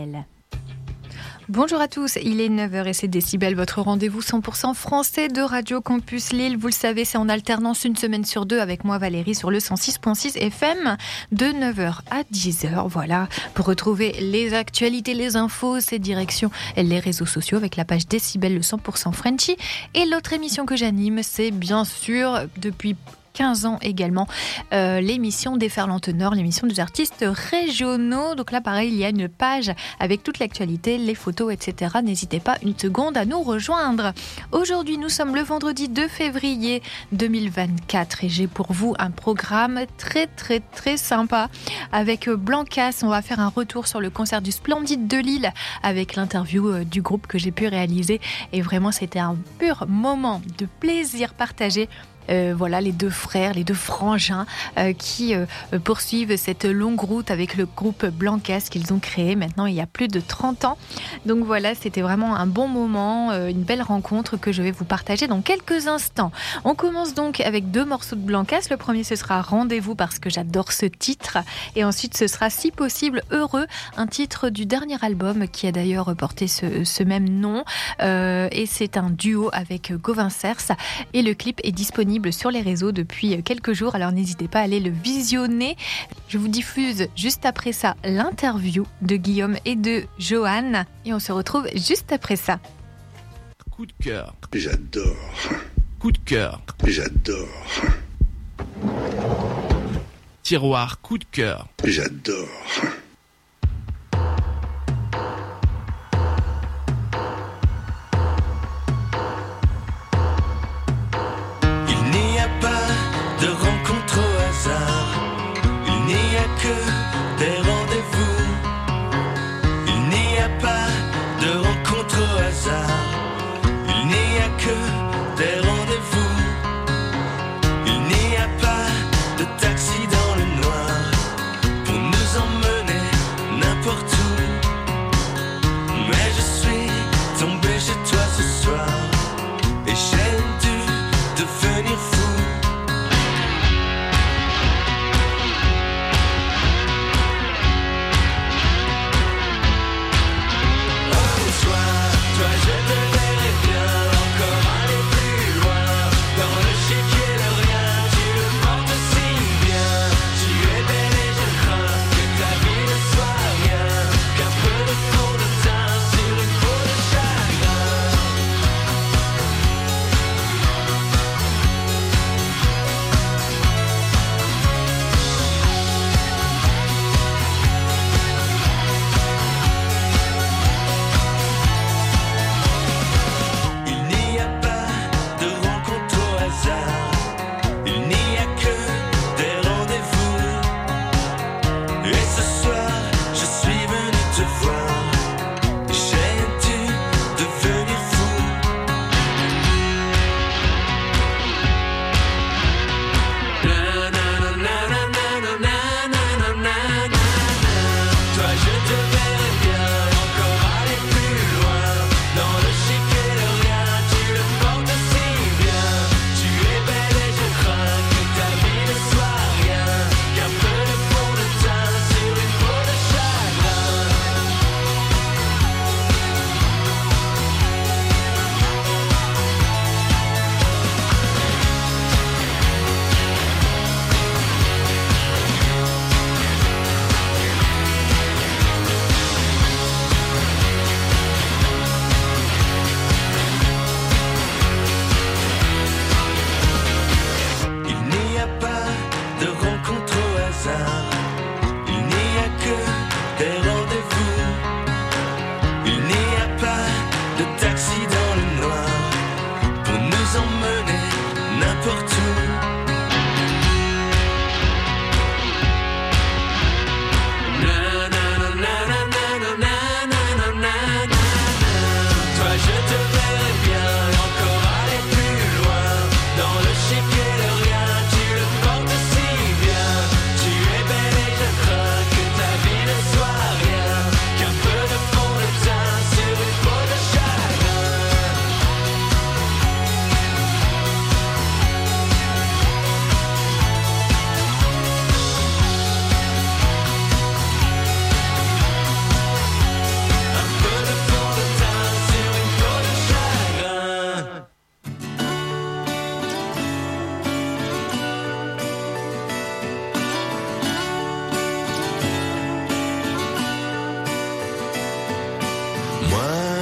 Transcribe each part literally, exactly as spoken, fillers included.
Bonjour à tous, il est neuf heures et c'est Décibel, votre rendez-vous cent pour cent français de Radio Campus Lille. Vous le savez, c'est en alternance une semaine sur deux avec moi Valérie sur le cent six virgule six F M de neuf heures à dix heures. Voilà, pour retrouver les actualités, les infos, ces directions, les réseaux sociaux avec la page Décibel, le cent pour cent Frenchy. Et l'autre émission que j'anime, c'est bien sûr depuis quinze ans également, euh, l'émission Déferlante Nord, l'émission des artistes régionaux. Donc là, pareil, il y a une page avec toute l'actualité, les photos, et cetera. N'hésitez pas une seconde à nous rejoindre. Aujourd'hui, nous sommes le vendredi deux février deux mille vingt-quatre et j'ai pour vous un programme très, très, très sympa avec Blancas. On va faire un retour sur le concert du Splendide de Lille avec l'interview du groupe que j'ai pu réaliser. Et vraiment, c'était un pur moment de plaisir partagé. Euh, voilà, les deux frères, les deux frangins euh, qui euh, poursuivent cette longue route avec le groupe Blancas qu'ils ont créé maintenant il y a plus de trente ans. Donc voilà, c'était vraiment un bon moment, euh, une belle rencontre que je vais vous partager dans quelques instants. On commence donc avec deux morceaux de Blancas. Le premier, ce sera Rendez-vous parce que j'adore ce titre. Et ensuite, ce sera Si possible, Heureux, un titre du dernier album qui a d'ailleurs porté ce, ce même nom. Euh, et c'est un duo avec Gauvin Cers. Et le clip est disponible sur les réseaux depuis quelques jours, alors n'hésitez pas à aller le visionner. Je vous diffuse juste après ça l'interview de Guillaume et de Johan et on se retrouve juste après ça. Coup de cœur. J'adore. Coup de cœur. J'adore. Tiroir coup de cœur. J'adore. De rencontres au hasard, il n'y a que des rendez-vous. Il n'y a pas de rencontres au hasard, il n'y a que des rendez-vous. Il n'y a pas de taxi dans le noir pour nous emmener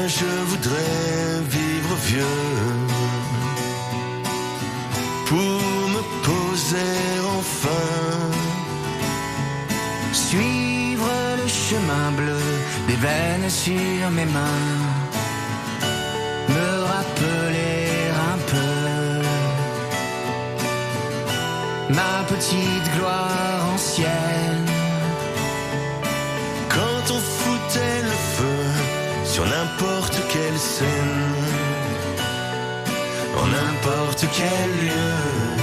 je voudrais vivre vieux pour me poser enfin, suivre le chemin bleu des veines sur mes mains, me rappeler un peu ma petite gloire ancienne. Quand on foutait le feu sur n'importe quelle scène, en n'importe quel lieu.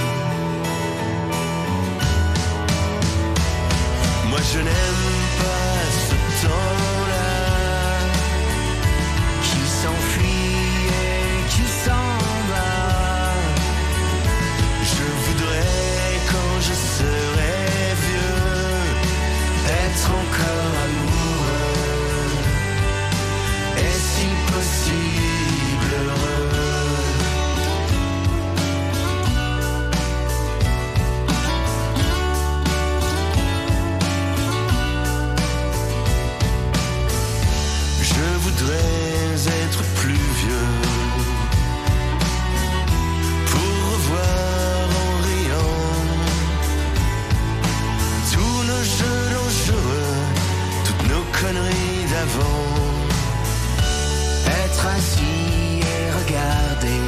Moi je n'aime pas ce temps-là qui s'enfuit et qui s'en va. Je voudrais quand je serai vieux être encore amoureux et si possible heureux. Je voudrais être plus vieux pour revoir en riant tous nos jeux dangereux, toutes nos conneries d'avant. Être assis et regarder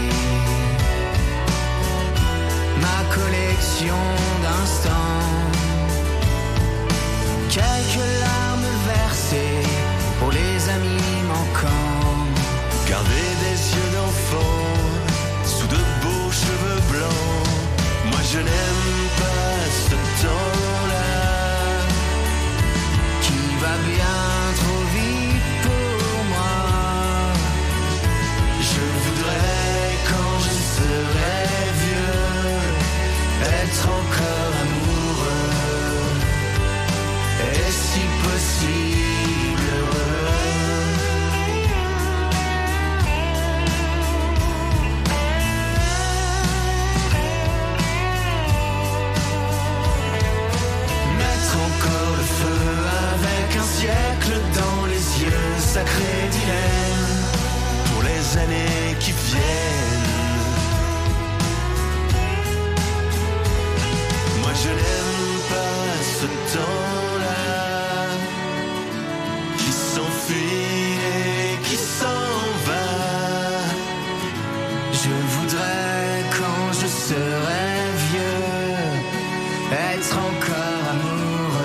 ma collection d'instants, quelques larmes versées pour les amis manquants. Garder des yeux d'enfant sous de beaux cheveux blancs. Moi je n'aime pas ce temps-là qui va bien trop vite pour moi. Je voudrais quand je serai vieux être encore amoureux et si possible heureux. Mettre encore le feu avec un siècle dans les yeux, sacré dilemme pour les années qui viennent. Moi je n'aime pas ce temps-là qui s'enfuit et qui s'en va. Je voudrais quand je serai vieux être encore amoureux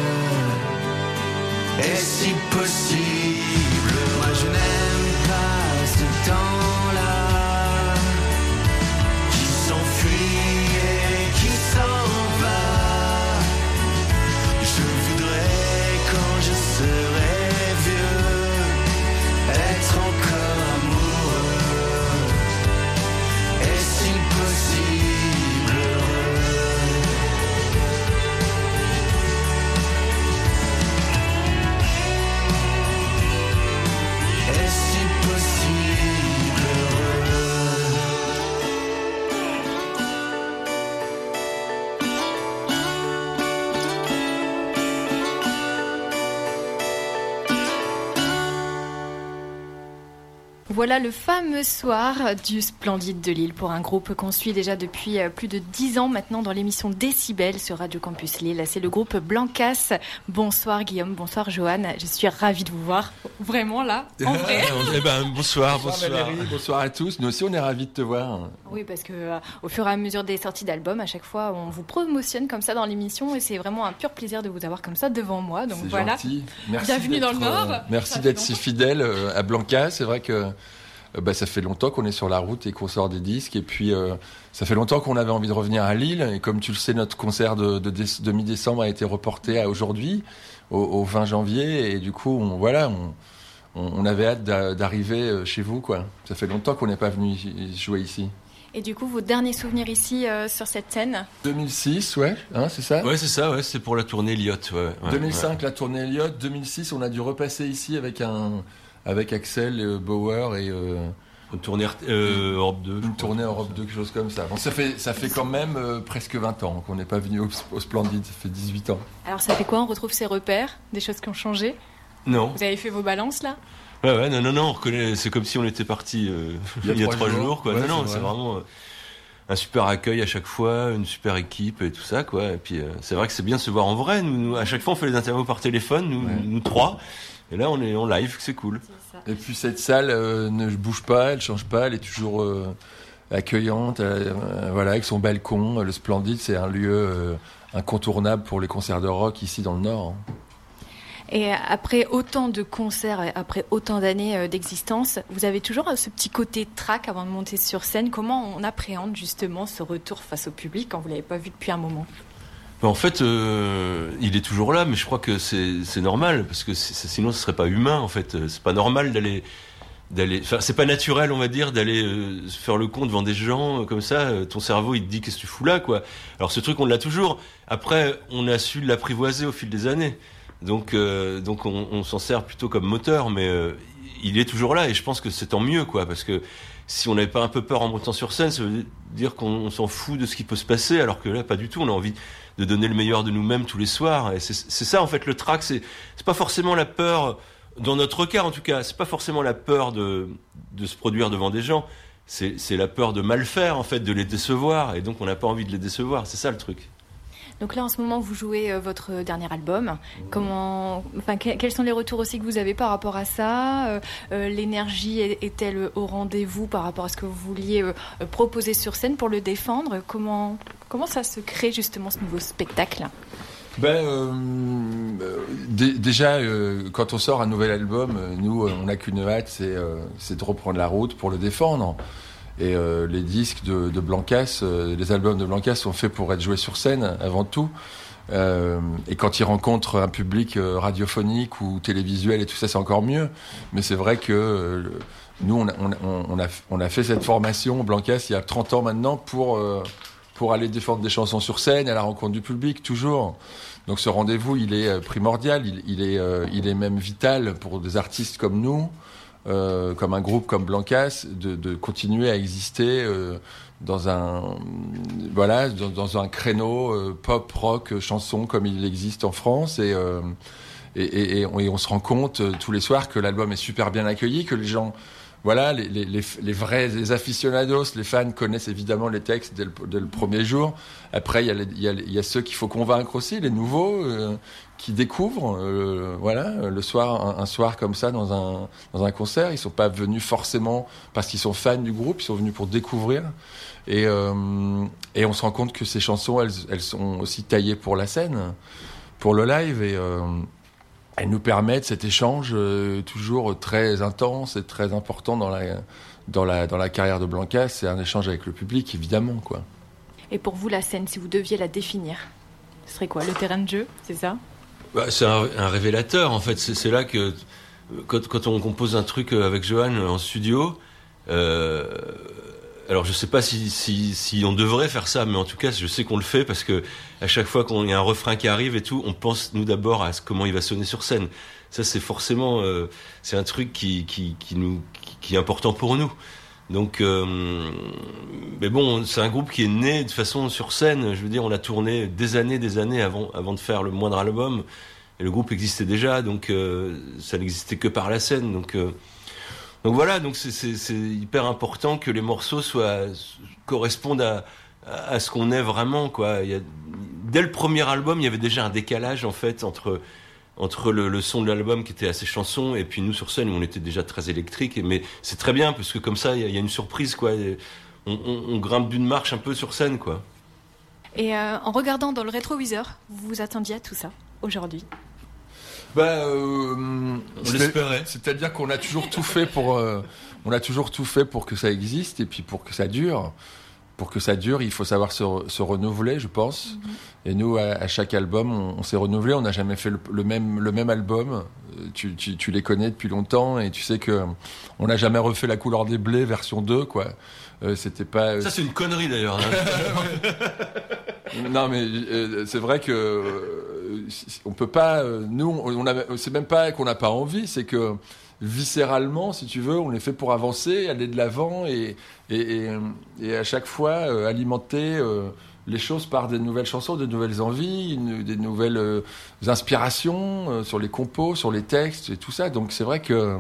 Et si possible, moi je n'aime pas ce temps-là qui s'enfuit et qui s'en va. Je voudrais quand je serai vieux être encore amoureux et si possible heureux. Et si possible heureux. Voilà le fameux soir du Splendide de Lille pour un groupe qu'on suit déjà depuis plus de dix ans maintenant dans l'émission Décibel sur Radio Campus Lille. C'est le groupe Blancas. Bonsoir Guillaume, bonsoir Johan. Je suis ravie de vous voir vraiment là, en vrai. Eh ben, bonsoir, Bonsoir bonsoir. Valérie, bonsoir à tous. Nous aussi, on est ravis de te voir. Oui, parce que euh, au fur et à mesure des sorties d'albums, à chaque fois, on vous promotionne comme ça dans l'émission et c'est vraiment un pur plaisir de vous avoir comme ça devant moi. Donc C'est voilà. gentil. Merci Bienvenue dans d'être, le Nord. euh, merci Ça fait d'être si longtemps. fidèle euh, à Blanca. C'est vrai que euh, bah, ça fait longtemps qu'on est sur la route et qu'on sort des disques. Et puis, euh, ça fait longtemps qu'on avait envie de revenir à Lille. Et comme tu le sais, notre concert de, de, de, de mi-décembre a été reporté à aujourd'hui, au, au vingt janvier. Et du coup, on, voilà, on, on, on avait hâte d'a- d'arriver chez vous, quoi. Ça fait longtemps qu'on n'est pas venu jouer ici. Et du coup, vos derniers souvenirs ici euh, sur cette scène? deux mille six, ouais, hein, c'est ça Ouais, c'est ça, ouais, c'est pour la tournée Elliott. Ouais, ouais, deux mille cinq, ouais. la tournée Elliott. deux mille six, on a dû repasser ici avec, un, avec Axel euh, Bauer et euh, Une tournée euh, Europe deux. je une crois. tournée Europe deux, quelque chose comme ça. Bon, ça, fait, ça fait quand même euh, presque vingt ans qu'on n'est pas venu au, au Splendide, ça fait dix-huit ans. Alors ça fait quoi? On retrouve ses repères, des choses qui ont changé? Non. Vous avez fait vos balances là ? Ouais, ouais, non, non, non, on reconnaît, c'est comme si on était parti euh, il y a trois jours, quoi. Ouais, non, non, c'est c'est vrai. vraiment euh, un super accueil à chaque fois, une super équipe et tout ça, quoi. Et puis, euh, c'est vrai que c'est bien de se voir en vrai. Nous, nous, à chaque fois, on fait les interviews par téléphone, nous, Ouais. nous trois. Et là, on est en live, c'est cool. Et puis cette salle euh, ne bouge pas, elle change pas, elle est toujours euh, accueillante, euh, euh, voilà, avec son balcon. Le Splendide, c'est un lieu euh, incontournable pour les concerts de rock ici dans le Nord. Hein. Et après autant de concerts, après autant d'années euh, d'existence, vous avez toujours euh, ce petit côté trac avant de monter sur scène. Comment on appréhende justement ce retour face au public quand vous l'avez pas vu depuis un moment ? Ben, en fait, euh, il est toujours là, mais je crois que c'est, c'est normal, parce que c'est, sinon, ce serait pas humain, en fait. C'est pas normal d'aller... d'aller enfin, c'est pas naturel, on va dire, d'aller euh, faire le con devant des gens euh, comme ça. Euh, ton cerveau, il te dit qu'est-ce que tu fous là, quoi. Alors ce truc, on l'a toujours. Après, on a su l'apprivoiser au fil des années. Donc, euh, donc on, on s'en sert plutôt comme moteur, mais euh, il est toujours là, et je pense que c'est tant mieux, quoi, parce que si on n'avait pas un peu peur en montant sur scène, ça veut dire qu'on on s'en fout de ce qui peut se passer, alors que là, pas du tout. On a envie de donner le meilleur de nous-mêmes tous les soirs, et c'est, c'est ça, en fait, le trac. C'est, c'est pas forcément la peur. Dans notre cas, en tout cas, c'est pas forcément la peur de, de se produire devant des gens. C'est, c'est la peur de mal faire, en fait, de les décevoir. Et donc, on n'a pas envie de les décevoir. C'est ça, le truc. Donc là, en ce moment, vous jouez euh, votre dernier album. Comment, enfin, que- quels sont les retours aussi que vous avez par rapport à ça ? Euh, euh, L'énergie est- est-elle au rendez-vous par rapport à ce que vous vouliez euh, euh, proposer sur scène pour le défendre ? Comment, comment ça se crée justement ce nouveau spectacle ? Ben, euh, euh, dé- déjà, euh, quand on sort un nouvel album, euh, nous, euh, on n'a qu'une hâte, c'est, euh, c'est de reprendre la route pour le défendre. Et euh, les disques de, de Blancas, euh, les albums de Blancas sont faits pour être joués sur scène avant tout. Euh, et quand ils rencontrent un public euh, radiophonique ou télévisuel et tout ça, c'est encore mieux. Mais c'est vrai que euh, nous, on a, on, a, on, a, on a fait cette formation, Blancas, il y a trente ans maintenant, pour, euh, pour aller défendre des chansons sur scène, à la rencontre du public, toujours. Donc ce rendez-vous, il est primordial, il, il, est, euh, il est même vital pour des artistes comme nous. Euh, comme un groupe comme Blancas, de, de continuer à exister euh, dans un voilà dans, dans un créneau euh, pop rock chanson comme il existe en France et euh, et, et, et, on, et on se rend compte euh, tous les soirs que l'album est super bien accueilli, que les gens voilà les, les, les, les vrais les aficionados, les fans connaissent évidemment les textes dès le, dès le premier jour. Après il y a les, il y a, il y a ceux qu'il faut convaincre aussi, les nouveaux euh, qui découvrent, euh, voilà, le soir, un, un soir comme ça dans un dans un concert, ils sont pas venus forcément parce qu'ils sont fans du groupe, ils sont venus pour découvrir. Et euh, et on se rend compte que ces chansons, elles elles sont aussi taillées pour la scène, pour le live, et euh, elles nous permettent cet échange euh, toujours très intense et très important dans la dans la dans la carrière de Blancas. C'est un échange avec le public, évidemment, quoi. Et pour vous, la scène, si vous deviez la définir, ce serait quoi ? Le terrain de jeu, c'est ça ? Bah, c'est un, un révélateur, en fait. C'est, c'est là que, quand, quand on compose un truc avec Johan en studio, euh, alors je sais pas si, si, si on devrait faire ça, mais en tout cas, je sais qu'on le fait parce que à chaque fois qu'il y a un refrain qui arrive et tout, on pense, nous, d'abord à ce, comment il va sonner sur scène. Ça, c'est forcément, euh, c'est un truc qui, qui, qui nous, qui, qui est important pour nous. Donc, euh, mais bon, c'est un groupe qui est né de façon sur scène. Je veux dire, on a tourné des années, des années avant, avant de faire le moindre album. Et le groupe existait déjà, donc euh, ça n'existait que par la scène. Donc, euh, donc voilà, donc c'est, c'est, c'est hyper important que les morceaux soient correspondent à, à ce qu'on est vraiment, quoi. Il y a, dès le premier album, il y avait déjà un décalage en fait entre entre le, le son de l'album qui était assez chanson et puis nous sur scène où on était déjà très électrique. Mais c'est très bien parce que comme ça, il y a, il y a une surprise, quoi. On, on, on grimpe d'une marche un peu sur scène, quoi. Et euh, en regardant dans le rétroviseur, vous vous attendiez à tout ça aujourd'hui ? Bah, euh, On l'espérait. C'est-à-dire qu'on a toujours tout fait pour, euh, on a toujours tout fait pour que ça existe et puis pour que ça dure. Pour que ça dure, il faut savoir se, se renouveler, je pense. Mm-hmm. Et nous, à, à chaque album, on, on s'est renouvelé. On n'a jamais fait le, le même, le même album. Tu, tu, tu les connais depuis longtemps et tu sais que on n'a jamais refait La couleur des blés version deux, quoi. Euh, c'était pas. Ça, c'est une connerie d'ailleurs. Hein. Non, mais euh, c'est vrai que euh, on peut pas. Euh, nous, on a, c'est même pas qu'on n'a pas envie, c'est que viscéralement, si tu veux, on est fait pour avancer, aller de l'avant et et, et, et à chaque fois euh, alimenter euh, les choses par des nouvelles chansons, de nouvelles envies, une, des nouvelles euh, inspirations euh, sur les compos, sur les textes et tout ça. Donc c'est vrai que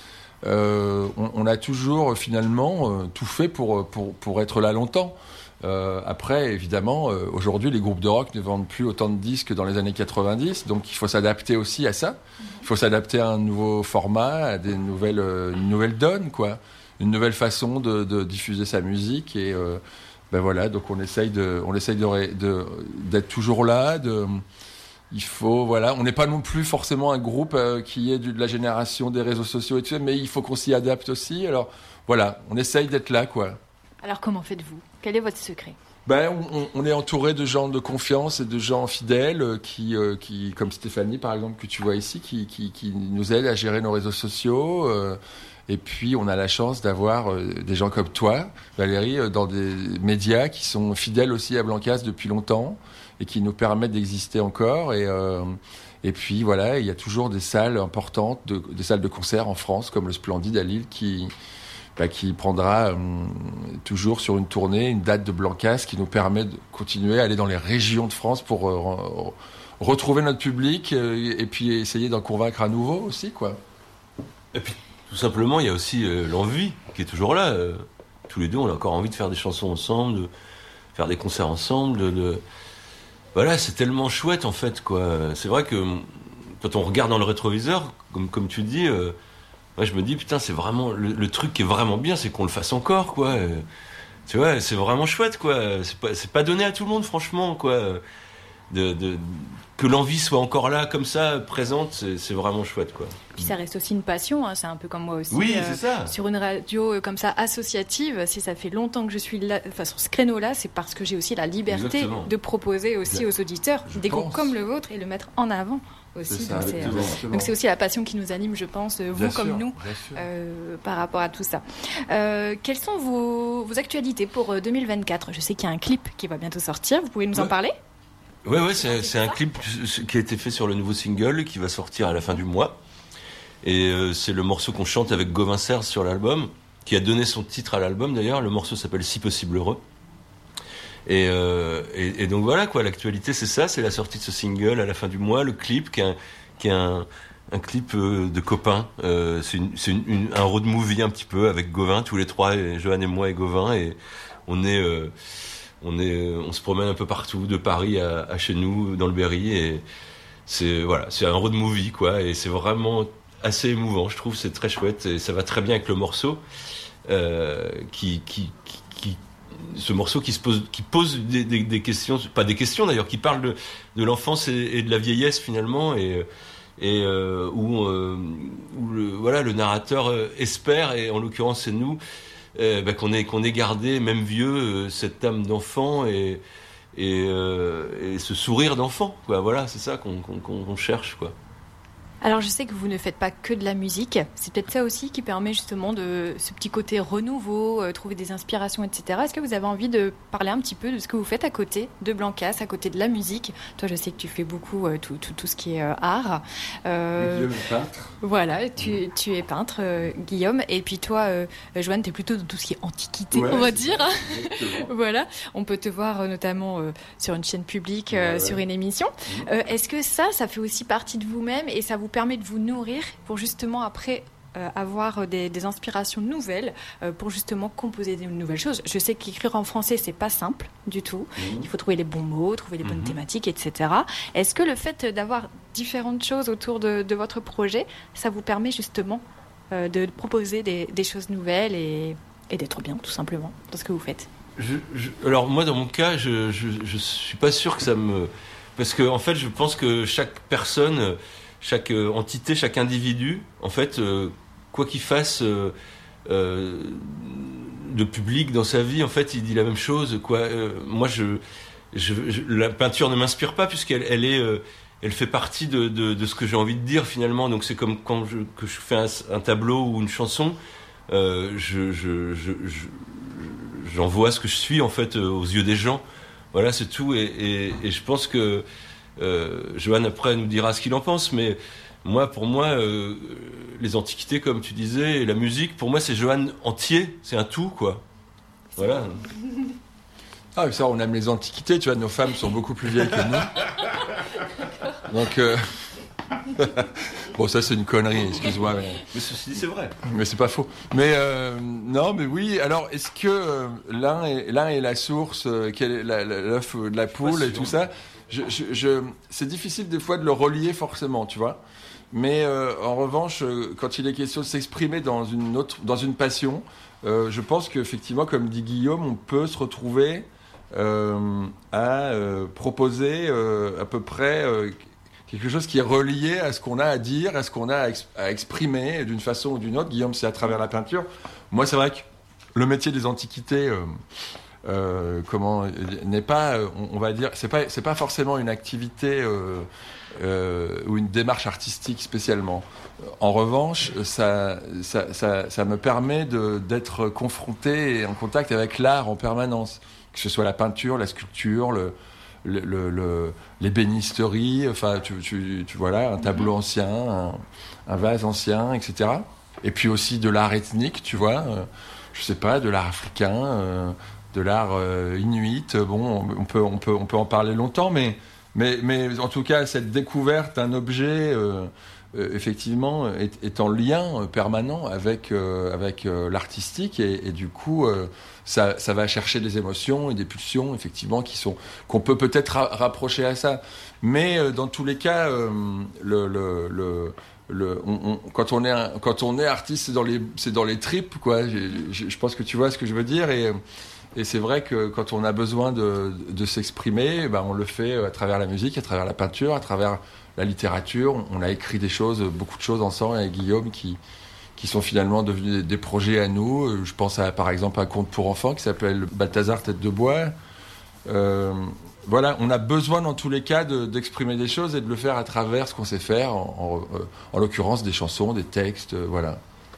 euh, on, on a toujours finalement euh, tout fait pour, pour, pour être là longtemps. Euh, après, évidemment, euh, aujourd'hui, les groupes de rock ne vendent plus autant de disques que dans les années quatre-vingt-dix, donc il faut s'adapter aussi à ça. Il faut s'adapter à un nouveau format, à des nouvelles, euh, une nouvelle donne, quoi. Une nouvelle façon de, de diffuser sa musique. Et euh, ben voilà, donc on essaye, de, on essaye de, de, d'être toujours là. De, il faut, voilà, on n'est pas non plus forcément un groupe euh, qui est de, de la génération des réseaux sociaux et tout ça, mais il faut qu'on s'y adapte aussi. Alors voilà, on essaye d'être là, quoi. Alors comment faites-vous ? Quel est votre secret ? Ben, on, on est entouré de gens de confiance et de gens fidèles qui, euh, qui comme Stéphanie par exemple que tu vois ici, qui, qui, qui nous aident à gérer nos réseaux sociaux. Euh, et puis on a la chance d'avoir euh, des gens comme toi, Valérie, euh, dans des médias qui sont fidèles aussi à Blancas depuis longtemps et qui nous permettent d'exister encore. Et, euh, et puis voilà, il y a toujours des salles importantes, de, des salles de concert en France comme le Splendide à Lille qui... Bah, qui prendra euh, toujours sur une tournée une date de Blancas qui nous permet de continuer à aller dans les régions de France pour euh, re- retrouver notre public euh, et puis essayer d'en convaincre à nouveau aussi, quoi. Et puis tout simplement il y a aussi euh, l'envie qui est toujours là. Euh, tous les deux on a encore envie de faire des chansons ensemble, de faire des concerts ensemble, de, de... voilà, c'est tellement chouette en fait, quoi. C'est vrai que quand on regarde dans le rétroviseur, comme, comme tu dis, euh, moi, je me dis, putain, c'est vraiment... Le, le truc qui est vraiment bien, c'est qu'on le fasse encore, quoi. Euh, tu vois, c'est vraiment chouette, quoi. C'est pas, c'est pas donné à tout le monde, franchement, quoi. De, de, que l'envie soit encore là, comme ça, présente, c'est, c'est vraiment chouette, quoi. Puis ça reste aussi une passion, hein, c'est un peu comme moi aussi. Oui, euh, c'est ça. Sur une radio euh, comme ça, associative, si ça fait longtemps que je suis là, enfin, sur ce créneau-là, c'est parce que j'ai aussi la liberté Exactement. de proposer aussi Bien, aux auditeurs je des groupes pense. comme le vôtre et le mettre en avant aussi. C'est ça, donc, c'est, euh, exactement. donc c'est aussi la passion qui nous anime, je pense, euh, vous Bien comme sûr, nous, bien sûr. euh, par rapport à tout ça. Euh, quelles sont vos, vos actualités pour euh, deux mille vingt-quatre ? Je sais qu'il y a un clip qui va bientôt sortir, vous pouvez nous en Ouais. parler ? Ouais, ouais, c'est, c'est un clip qui a été fait sur le nouveau single qui va sortir à la fin du mois. Et euh, c'est le morceau qu'on chante avec Gauvin Serre sur l'album, qui a donné son titre à l'album d'ailleurs. Le morceau s'appelle Si possible heureux. Et, euh, et, et donc voilà, quoi, l'actualité c'est ça, c'est la sortie de ce single à la fin du mois, le clip qui est un, qui est un, un clip euh, de copains. Euh, c'est une, c'est une, une, un road movie un petit peu avec Gauvin, tous les trois, et Johan et moi et Gauvin, et on est... Euh, On, est, on se promène un peu partout, de Paris à, à chez nous, dans le Berry, et c'est, voilà, c'est un road movie, quoi, et c'est vraiment assez émouvant, je trouve, c'est très chouette, et ça va très bien avec le morceau, euh, qui, qui, qui, qui, ce morceau qui, se pose, qui pose des, des, des questions, pas des questions d'ailleurs, qui parle de, de l'enfance et, et de la vieillesse finalement, et, et euh, où, euh, où le, voilà, le narrateur euh, espère, et en l'occurrence c'est nous, Euh, bah, qu'on ait qu'on ait gardé même vieux euh, cette âme d'enfant et et, euh, et ce sourire d'enfant, quoi. Voilà, c'est ça qu'on qu'on, qu'on cherche, quoi. Alors je sais que vous ne faites pas que de la musique, c'est peut-être ça aussi qui permet justement de ce petit côté renouveau, euh, trouver des inspirations, et cetera. Est-ce que vous avez envie de parler un petit peu de ce que vous faites à côté de Blancas, à côté de la musique ? Toi, je sais que tu fais beaucoup euh, tout, tout, tout ce qui est euh, art. Euh, Guillaume est peintre. Voilà, tu, tu es peintre, euh, Guillaume. Et puis toi, euh, Joanne, tu es plutôt dans tout ce qui est antiquité, Ouais, on va c'est dire. ça, exactement. Voilà, on peut te voir euh, notamment euh, sur une chaîne publique, euh, Ouais, ouais. sur une émission. Mmh. Euh, est-ce que ça, ça fait aussi partie de vous-même et ça vous permet de vous nourrir pour justement après euh, avoir des, des inspirations nouvelles euh, pour justement composer de nouvelles choses ? Je sais qu'écrire en français, c'est pas simple du tout. Mmh. Il faut trouver les bons mots, trouver les bonnes Mhm. thématiques, et cetera. Est-ce que le fait d'avoir différentes choses autour de, de votre projet, ça vous permet justement euh, de proposer des, des choses nouvelles et, et d'être bien, tout simplement, dans ce que vous faites ? Je, je, alors moi, dans mon cas, je, je je suis pas sûr que ça me, parce que en fait, je pense que chaque personne, chaque euh, entité, chaque individu, en fait, euh, quoi qu'il fasse euh, euh, de public dans sa vie, en fait, il dit la même chose, quoi. Euh, moi, je, je, je, la peinture ne m'inspire pas puisqu'elle, elle est, euh, elle fait partie de, de, de ce que j'ai envie de dire finalement. Donc c'est comme quand je, que je fais un, un tableau ou une chanson, euh, je, je, je, je j'envoie ce que je suis en fait euh, aux yeux des gens. Voilà, c'est tout. Et, et, et je pense que euh, Johan après nous dira ce qu'il en pense, mais moi, pour moi, euh, les antiquités, comme tu disais, et la musique, pour moi, c'est Johan entier, c'est un tout, quoi. Voilà. Ah, ça, on aime les antiquités, tu vois, nos femmes sont beaucoup plus vieilles que nous. Donc, euh... bon, ça, c'est une connerie, excuse-moi. Mais, Mais ceci dit, c'est vrai. mais c'est pas faux. Mais, euh, non, mais oui, alors, est-ce que euh, l'un, est, l'un est la source, euh, quelle est la, la, l'œuf de la poule et tout ça je, je, je, c'est difficile des fois de le relier forcément, tu vois. Mais euh, en revanche, euh, quand il est question de s'exprimer dans une, autre, dans une passion, euh, je pense qu'effectivement, comme dit Guillaume, on peut se retrouver... Euh, à euh, proposer euh, à peu près euh, quelque chose qui est relié à ce qu'on a à dire, à ce qu'on a à, ex- à exprimer d'une façon ou d'une autre. Guillaume, c'est à travers la peinture. Moi, c'est vrai que le métier des antiquités, euh, euh, comment, n'est pas, on, on va dire, c'est pas, c'est pas forcément une activité euh, euh, ou une démarche artistique spécialement. En revanche, ça, ça, ça, ça me permet de, d'être confronté et en contact avec l'art en permanence. Que ce soit la peinture, la sculpture, le, le, le, le, l'ébénisterie, enfin, tu, tu, tu voilà, un tableau ancien, un, un vase ancien, et cetera. Et puis aussi de l'art ethnique, tu vois, euh, je sais pas, de l'art africain, euh, de l'art euh, inuit. Bon, on peut, on peut, on peut en parler longtemps, mais, mais, mais en tout cas, cette découverte d'un objet, euh, euh, effectivement, est, est en lien permanent avec, euh, avec euh, l'artistique, et, et du coup. Euh, Ça, ça va chercher des émotions et des pulsions, effectivement, qui sont, qu'on peut peut-être ra- rapprocher à ça. Mais euh, dans tous les cas, euh, le, le, le, le, on, on, quand, on est un, quand on est artiste, c'est dans les, c'est dans les tripes, quoi. Je, je, je pense que tu vois ce que je veux dire. Et, et c'est vrai que quand on a besoin de, de s'exprimer, ben on le fait à travers la musique, à travers la peinture, à travers la littérature. On, on a écrit des choses, beaucoup de choses ensemble avec Guillaume qui... qui sont finalement devenus des projets à nous. Je pense à, par exemple, un conte pour enfants qui s'appelle Balthazar Tête de Bois. Euh, voilà, on a besoin dans tous les cas de, d'exprimer des choses et de le faire à travers ce qu'on sait faire, en, en, en l'occurrence des chansons, des textes, voilà.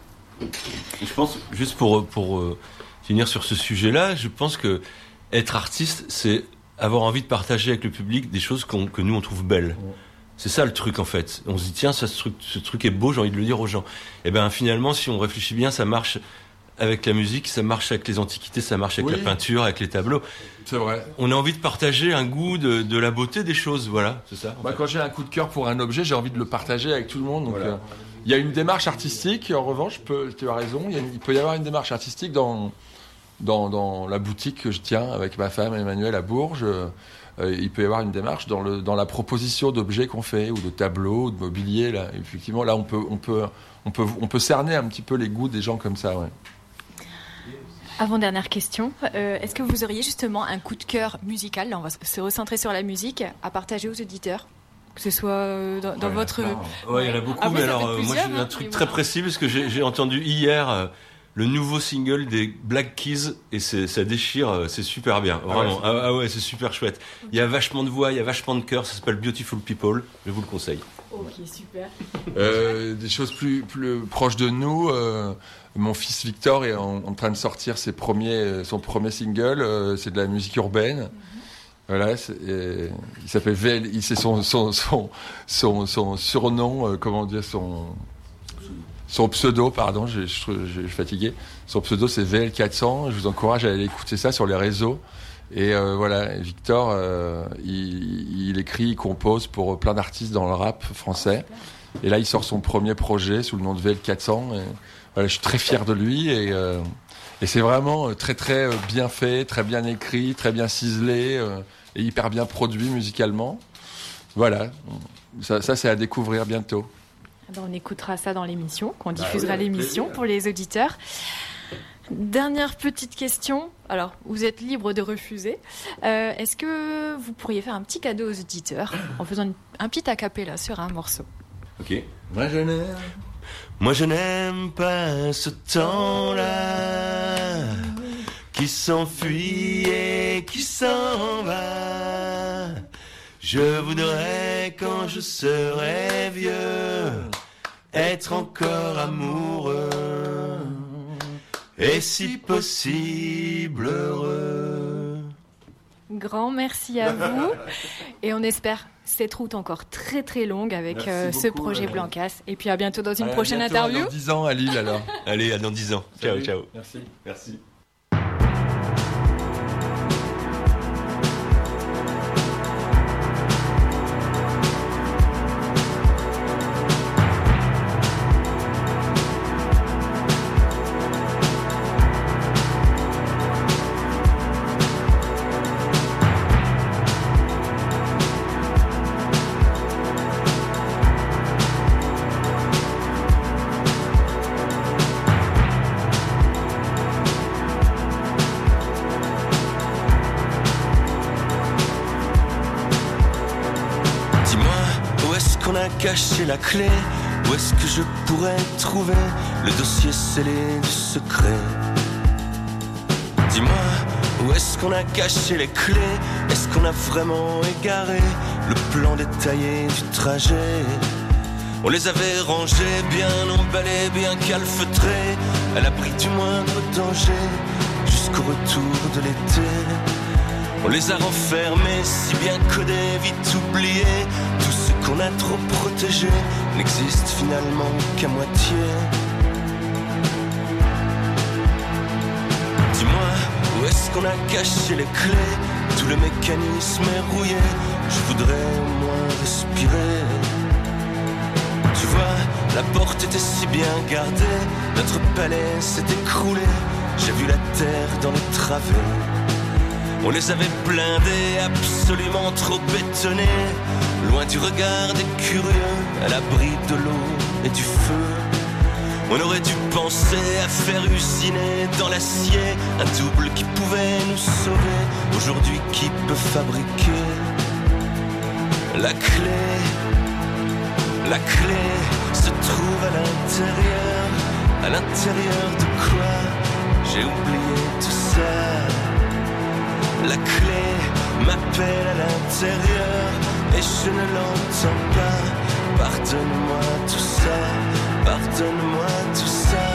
Je pense, juste pour, pour euh, finir sur ce sujet-là, je pense que être artiste, c'est avoir envie de partager avec le public des choses qu'on, que nous, on trouve belles. Ouais. C'est ça le truc en fait. On se dit tiens, ça, ce, truc, ce truc est beau, j'ai envie de le dire aux gens. Et ben finalement, si on réfléchit bien, ça marche avec la musique, ça marche avec les antiquités, ça marche avec oui. la peinture, avec les tableaux. C'est vrai. On a envie de partager un goût de, de la beauté des choses, voilà. C'est ça. Bah, quand j'ai un coup de cœur pour un objet, j'ai envie de le partager avec tout le monde. Donc, voilà. euh, il y a une démarche artistique. En revanche, peut, tu as raison. Il, y a, il peut y avoir une démarche artistique dans dans, dans la boutique que je tiens avec ma femme Emmanuelle à Bourges. Euh, il peut y avoir une démarche dans, le, dans la proposition d'objets qu'on fait, ou de tableaux, ou de mobilier. Là. Effectivement, là, on peut, on, peut, on, peut, on peut cerner un petit peu les goûts des gens comme ça. Ouais. Avant-dernière question, euh, est-ce que vous auriez justement un coup de cœur musical, là on va se recentrer sur la musique, à partager aux auditeurs ? Que ce soit euh, dans, dans ouais, votre... Oui, il y en a beaucoup, Après, mais alors euh, moi j'ai hein, un truc très précis, parce que j'ai, j'ai entendu hier... Euh, le nouveau single des Black Keys, et c'est, ça déchire, c'est super bien, vraiment. Ah ouais, ah, ah ouais, c'est super chouette. Il y a vachement de voix, il y a vachement de cœur, ça s'appelle Beautiful People, je vous le conseille. Ok, super. Euh, des choses plus, plus proches de nous, euh, mon fils Victor est en, en train de sortir ses premiers, son premier single, euh, c'est de la musique urbaine. Mm-hmm. Voilà, c'est, euh, il s'appelle V L, c'est son, son, son, son, son surnom, euh, comment dire, son... Son pseudo, pardon, je, je, je, je suis fatigué. Son pseudo, c'est V L quatre cents. Je vous encourage à aller écouter ça sur les réseaux. Et euh, voilà, Victor, euh, il, il écrit, il compose pour plein d'artistes dans le rap français. Et là, il sort son premier projet sous le nom de V L quatre cents. Et voilà, je suis très fier de lui. Et, euh, et c'est vraiment très, très bien fait, très bien écrit, très bien ciselé euh, et hyper bien produit musicalement. Voilà, ça, ça c'est à découvrir bientôt. On écoutera ça dans l'émission, qu'on diffusera bah oui, l'émission plaisir. Pour les auditeurs. Dernière petite question. Alors, vous êtes libre de refuser. Euh, est-ce que vous pourriez faire un petit cadeau aux auditeurs en faisant une, un petit a cappella sur un morceau ? Ok. Moi je n'aime. Moi je n'aime pas ce temps-là qui s'enfuit et qui s'en va. Je voudrais, quand je serai vieux, être encore amoureux et si possible heureux. Grand merci à vous et on espère cette route encore très très longue avec euh, ce beaucoup, projet Blancas. Et puis à bientôt dans une Allez, prochaine bientôt, interview. Dans dix ans à Lille alors. Allez, à dans dix ans. Ciao, Salut. ciao. Merci. Merci. caché la clé? Où est-ce que je pourrais trouver le dossier scellé du secret? Dis-moi, où est-ce qu'on a caché les clés? Est-ce qu'on a vraiment égaré le plan détaillé du trajet? On les avait rangés, bien emballés, bien calfeutrés, à l'abri du moindre danger, jusqu'au retour de l'été. On les a renfermés, si bien codés, vite oubliés. Tout ce qu'on a trop protégé n'existe finalement qu'à moitié. Dis-moi, où est-ce qu'on a caché les clés? Tout le mécanisme est rouillé, je voudrais au moins respirer. Tu vois, la porte était si bien gardée, notre palais s'est écroulé, j'ai vu la terre dans les travées. On les avait blindés, absolument trop bétonnés, loin du regard des curieux, à l'abri de l'eau et du feu. On aurait dû penser à faire usiner dans l'acier un double qui pouvait nous sauver. Aujourd'hui, qui peut fabriquer la clé? La clé se trouve à l'intérieur. À l'intérieur de quoi? J'ai oublié tout ça. La clé m'appelle à l'intérieur et je ne l'entends pas. Pardonne-moi tout ça, pardonne-moi tout ça.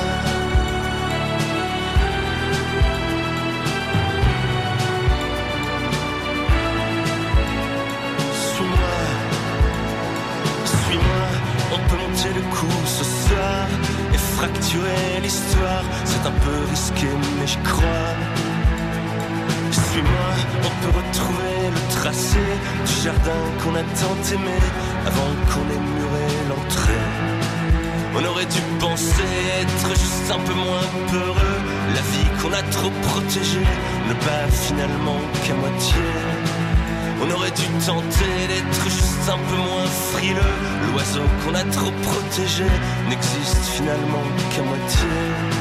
Suis-moi, suis-moi, on peut monter le coup ce soir et fracturer l'histoire. C'est un peu risqué mais je crois. Suis-moi, on peut retrouver le tracé du jardin qu'on a tant aimé avant qu'on ait muré l'entrée. On aurait dû penser être juste un peu moins peureux. La vie qu'on a trop protégée ne bat finalement qu'à moitié. On aurait dû tenter d'être juste un peu moins frileux. L'oiseau qu'on a trop protégé n'existe finalement qu'à moitié.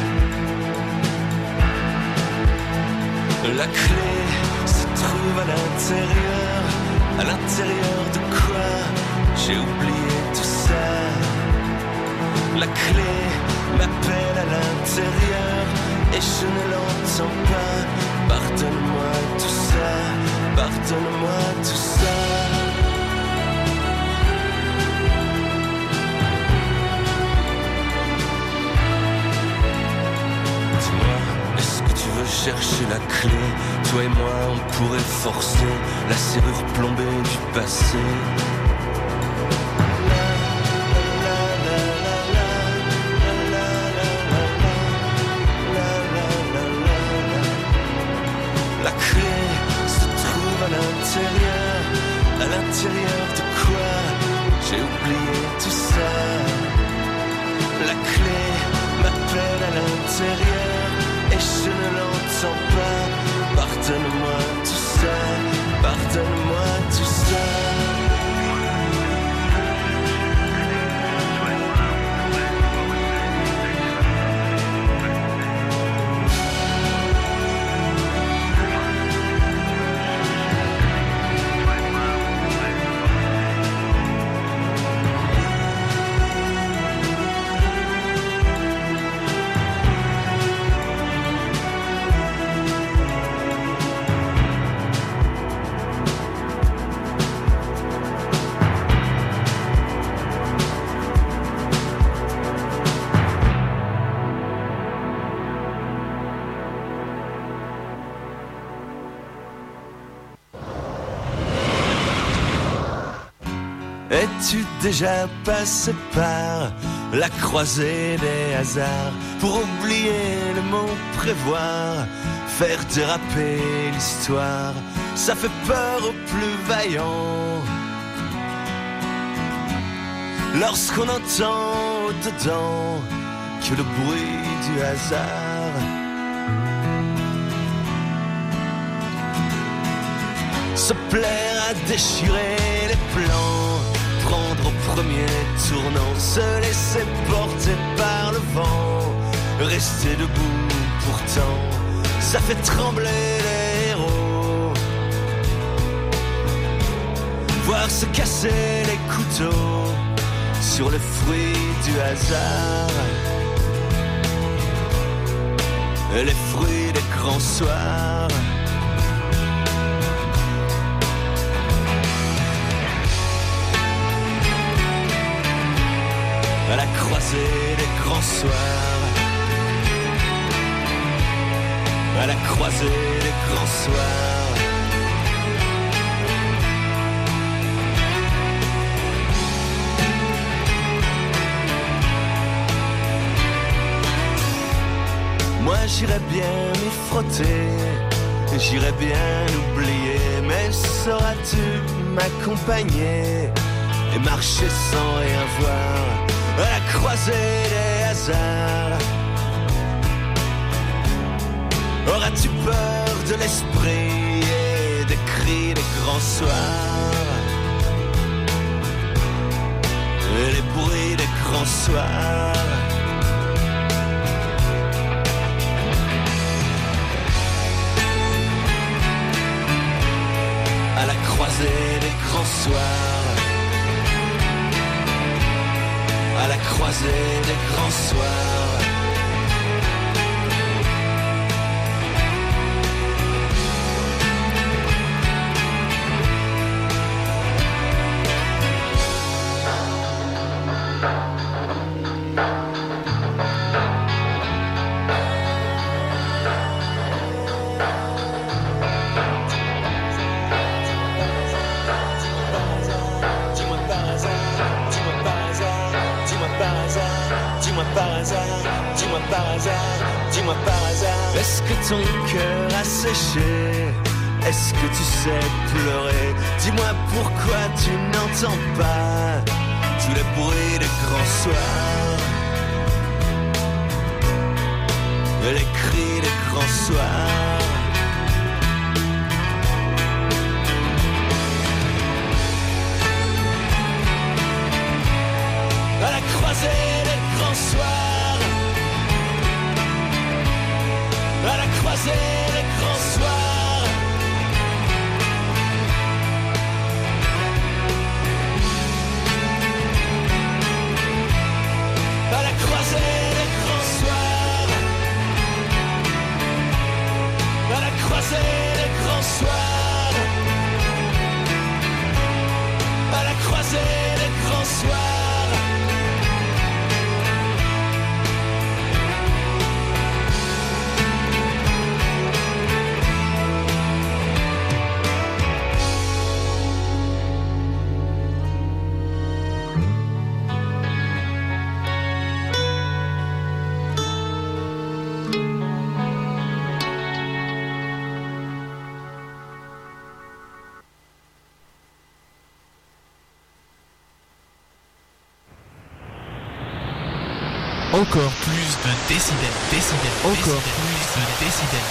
La clé se trouve à l'intérieur. À l'intérieur de quoi? J'ai oublié tout ça. La clé m'appelle à l'intérieur et je ne l'entends pas. Pardonne-moi tout ça, pardonne-moi tout ça. Chercher la clé, toi et moi on pourrait forcer la serrure plombée du passé. La clé se trouve à l'intérieur, à l'intérieur de quoi? J'ai oublié tout ça. La clé m'appelle à l'intérieur et je ne l'entends pas. Pardonne-moi tout ça, pardonne-moi tout ça. Es-tu déjà passé par la croisée des hasards pour oublier le mot prévoir, faire déraper l'histoire? Ça fait peur aux plus vaillants lorsqu'on entend au-dedans que le bruit du hasard. Se plaire à déchirer les plans, prendre au premier tournant, se laisser porter par le vent, rester debout pourtant, ça fait trembler les héros. Voir se casser les couteaux sur le fruit du hasard. Les fruits des grands soirs. À la croisée des grands soirs. À la croisée des grands soirs. Moi j'irais bien m'y frotter, j'irais bien oublier, mais sauras-tu m'accompagner et marcher sans rien voir à la croisée des hasards? Auras-tu peur de l'esprit et des cris des grands soirs et les bruits des grands soirs? À la croisée des grands soirs. À la croisée des grands soirs. Dis-moi par hasard, dis-moi par hasard, est-ce que ton cœur a séché? Est-ce que tu sais pleurer? Dis-moi pourquoi tu n'entends pas tous les bruits des grands soirs et les cris des grands soirs. À la croisée des grands soirs. À la croisée des grands soirs. À la croisée des grands soirs. À la croisée des grands soirs. À la croisée des grands soirs. Encore plus de décibels, décibels, encore plus de décibels.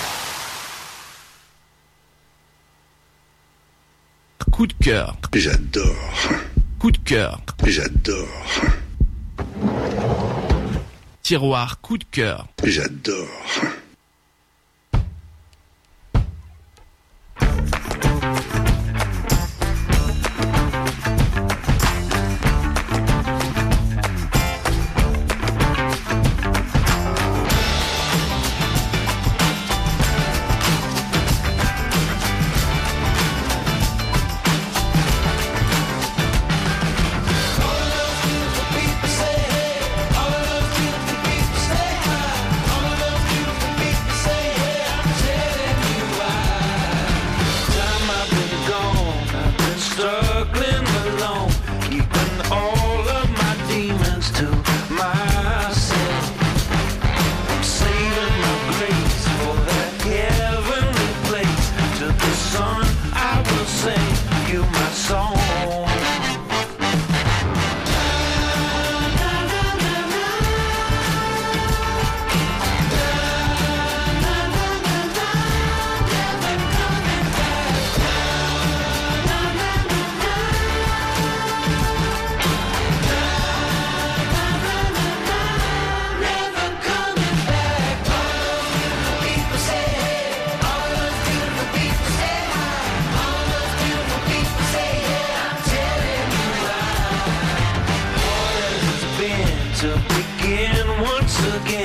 Coup de cœur. J'adore. Coup de cœur. J'adore. Tiroir coup de cœur. J'adore. All of those beautiful people say hi. All of those beautiful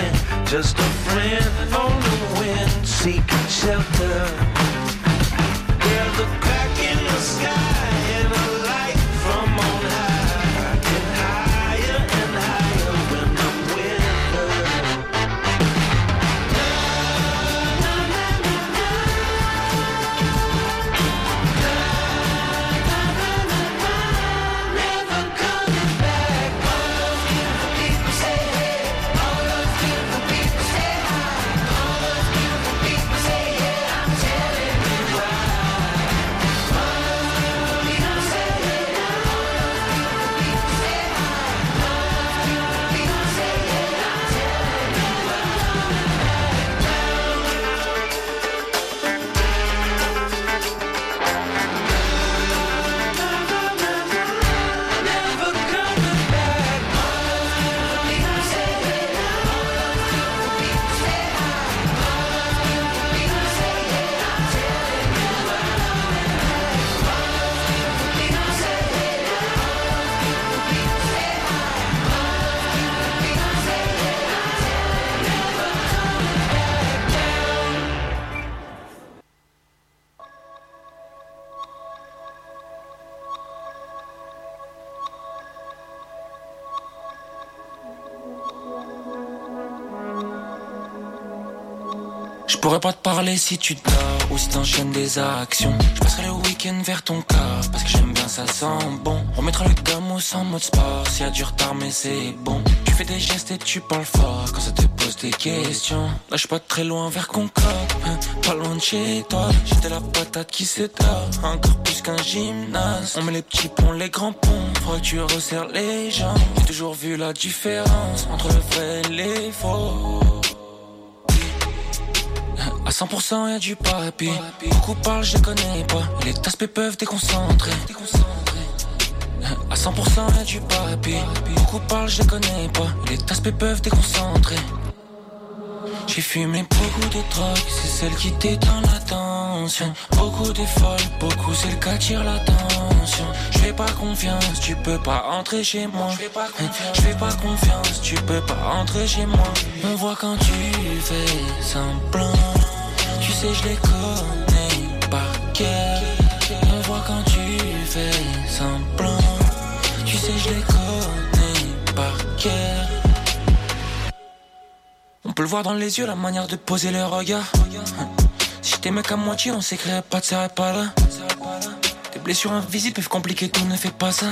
man, just a friend on the wind, seeking shelter. There's a crack in the sky and a light from on high, and higher and higher when I'm with her. Na, na, na, na, na. Na, na, na, na, na. Never coming back. All those beautiful people say hey. All those beautiful people say hi. All those beautiful people say yeah. I'm telling you why. Je pourrais pas te parler si tu dors ou si t'enchaînes des actions. Je passerai le week-end vers ton corps parce que j'aime bien, ça sent bon. On mettra le gamos en mode sport, s'il y a du retard mais c'est bon. Tu fais des gestes et tu parles fort quand ça te pose des questions. Là je suis pas très loin vers Concorde, hein, pas loin de chez toi. J'étais la patate qui s'étale, encore plus qu'un gymnase. On met les petits ponts, les grands ponts, faudra que tu resserres les jambes. J'ai toujours vu la différence entre le vrai et les faux. À cent pour cent y'a du papier. Beaucoup parlent, je les connais pas. Et les aspects peuvent déconcentrer. À cent pour cent y'a du papier. Beaucoup parlent, je les connais pas. Et les aspects peuvent déconcentrer. J'ai fumé beaucoup de drogue, c'est celle qui détend l'attention. Beaucoup de folles, beaucoup celles qui attirent l'attention. Je fais pas confiance, tu peux pas entrer chez moi. Je fais pas confiance, je fais pas confiance, tu peux pas entrer chez moi. On voit quand tu fais semblant. Tu sais je les connais par cœur. On voit quand tu fais semblant. Tu sais je les connais par cœur. On peut le voir dans les yeux, la manière de poser le regard. Si je t'aimais qu'à moitié, on s'écrirait pas, te serais pas là. Tes blessures invisibles peuvent compliquer tout, ne fais pas ça.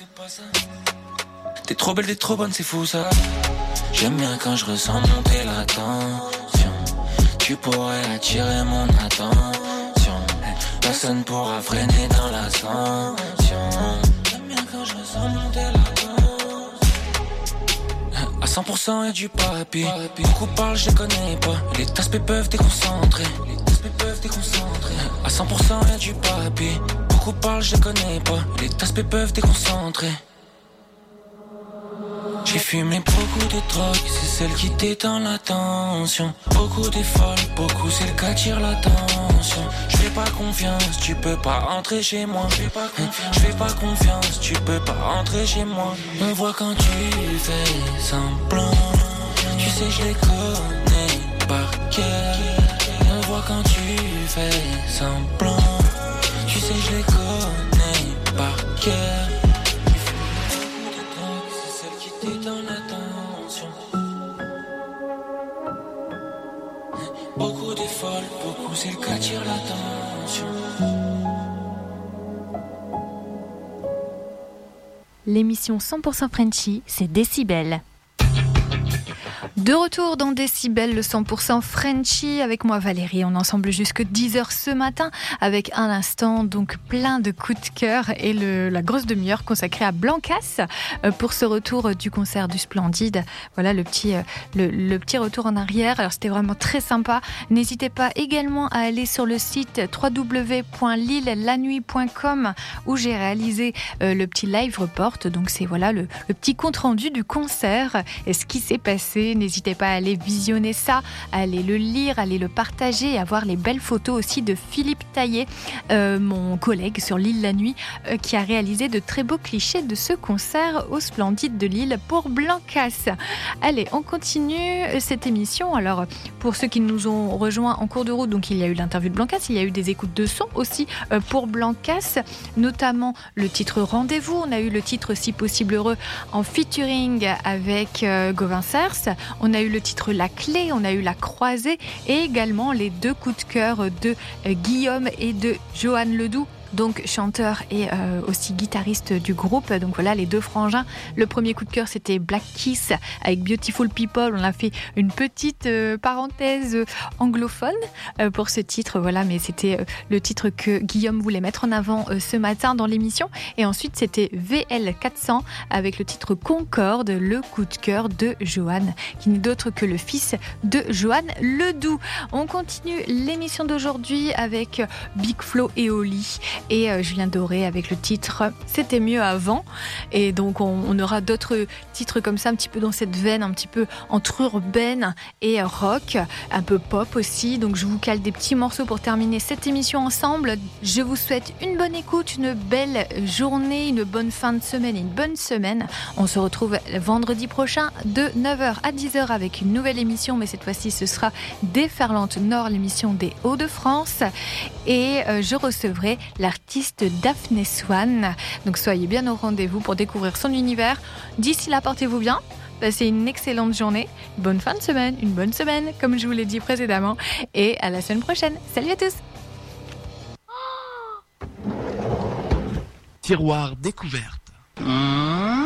T'es trop belle, t'es trop bonne, c'est fou ça. J'aime bien quand je ressens monter la tension. Tu pourrais attirer mon attention. Personne pourra freiner dans l'ascension. J'aime bien quand je ressens monter la tension. À cent pour cent y'a du papier. Beaucoup parlent, je les connais pas. Les aspects peuvent déconcentrer. Les aspects peuvent déconcentrer. À cent pour cent y'a du papier. Beaucoup parlent, je les connais pas. Les aspects peuvent déconcentrer. J'ai fumé beaucoup de drogue, c'est celle qui détend l'attention. Beaucoup de folles, beaucoup celles qui attirent l'attention. Je fais pas confiance, tu peux pas entrer chez moi. Je fais pas confiance, je fais pas confiance, tu peux pas entrer chez moi. On voit quand tu fais semblant. Tu sais je les connais par cœur. On voit quand tu fais semblant. Tu sais je les connais par cœur. Dans l'attention. Beaucoup de folles, beaucoup celles qui attirent l'attention. L'émission cent pour cent Frenchy, c'est Décibel. De retour dans Décibel, le cent pour cent Frenchy, avec moi Valérie. On est ensemble jusque dix heures ce matin, avec un instant donc plein de coups de cœur et le, la grosse demi-heure consacrée à Blancas pour ce retour du concert du Splendide. Voilà le petit, le, le petit retour en arrière. Alors c'était vraiment très sympa. N'hésitez pas également à aller sur le site w w w point lille la nuit point com où j'ai réalisé euh, le petit live report. Donc c'est voilà le, le petit compte rendu du concert et ce qui s'est passé. N'hésitez n'hésitez pas à aller visionner ça, à aller le lire, à aller le partager et à voir les belles photos aussi de Philippe Taillet, euh, mon collègue sur l'île La Nuit, euh, qui a réalisé de très beaux clichés de ce concert au Splendide de Lille pour Blancas. Allez, on continue cette émission. Alors, pour ceux qui nous ont rejoints en cours de route, donc il y a eu l'interview de Blancas, il y a eu des écoutes de son aussi euh, pour Blancas, notamment le titre Rendez-vous. On a eu le titre Si possible heureux en featuring avec euh, Gauvin Cers. On a eu le titre La Clé, on a eu La Croisée et également les deux coups de cœur de euh, Guillaume et de Johan Ledoux, donc chanteur et euh, aussi guitariste du groupe. Donc voilà, les deux frangins. Le premier coup de cœur, c'était Black Kiss avec Beautiful People. On a fait une petite euh, parenthèse anglophone euh, pour ce titre, voilà, mais c'était euh, le titre que Guillaume voulait mettre en avant euh, ce matin dans l'émission. Et ensuite, c'était V L quatre cents avec le titre Concorde, le coup de cœur de Johan, qui n'est d'autre que le fils de Johan Ledoux. On continue l'émission d'aujourd'hui avec Big Flo et Oli et euh, Julien Doré avec le titre C'était mieux avant. Et donc on, on aura d'autres titres comme ça, un petit peu dans cette veine, un petit peu entre urbaine et rock, un peu pop aussi. Donc je vous cale des petits morceaux pour terminer cette émission ensemble. Je vous souhaite une bonne écoute, une belle journée, une bonne fin de semaine et une bonne semaine. On se retrouve vendredi prochain de neuf heures à dix heures avec une nouvelle émission, mais cette fois-ci ce sera Déferlante Nord, l'émission des Hauts-de-France. Et euh, je recevrai l'artiste Daphné Swan. Donc soyez bien au rendez-vous pour découvrir son univers. D'ici là, portez-vous bien. Passez une excellente journée, une bonne fin de semaine, une bonne semaine, comme je vous l'ai dit précédemment. Et à la semaine prochaine. Salut à tous. Tiroir découverte. Mmh.